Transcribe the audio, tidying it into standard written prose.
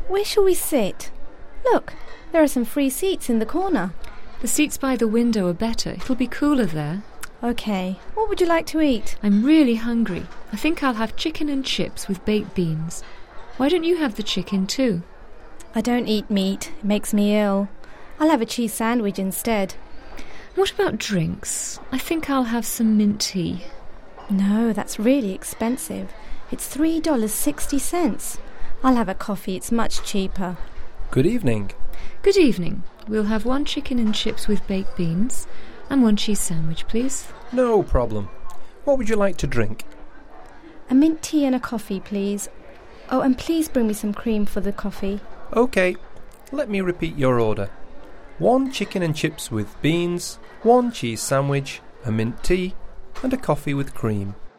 Where shall we sit? Look, there are some free seats in the corner. The seats by the window are better. It'll be cooler there. OK. What would you like to eat? I'm really hungry. I think I'll have chicken and chips with baked beans. Why don't you have the chicken too? I don't eat meat. It makes me ill. I'll have a cheese sandwich instead. What about drinks? I think I'll have some mint tea. No, that's really expensive. It's $3.60. I'll have a coffee. It's much cheaper. Good evening. Good evening. We'll have 1 chicken and chips with baked beans and 1 cheese sandwich, please. No problem. What would you like to drink? A mint tea and a coffee, please. Oh, and please bring me some cream for the coffee. OK. Let me repeat your order. 1 chicken and chips with beans, 1 cheese sandwich, a mint tea, and a coffee with cream.